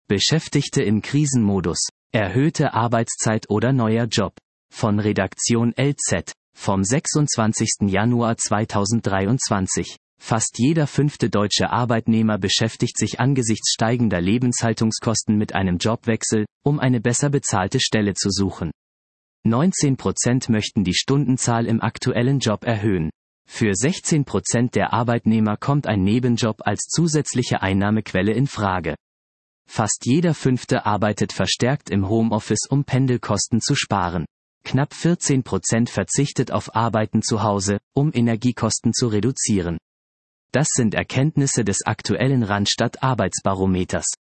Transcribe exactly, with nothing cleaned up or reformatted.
Beschäftigte im Krisenmodus. Erhöhte Arbeitszeit oder neuer Job. Von Redaktion L Z. Vom sechsundzwanzigsten Januar zweitausenddreiundzwanzig. Fast jeder fünfte deutsche Arbeitnehmer beschäftigt sich angesichts steigender Lebenshaltungskosten mit einem Jobwechsel, um eine besser bezahlte Stelle zu suchen. neunzehn Prozent möchten die Stundenzahl im aktuellen Job erhöhen. Für sechzehn Prozent der Arbeitnehmer kommt ein Nebenjob als zusätzliche Einnahmequelle in Frage. Fast jeder Fünfte arbeitet verstärkt im Homeoffice, um Pendelkosten zu sparen. Knapp vierzehn Prozent verzichtet auf Arbeiten zu Hause, um Energiekosten zu reduzieren. Das sind Erkenntnisse des aktuellen Randstad Arbeitsbarometers.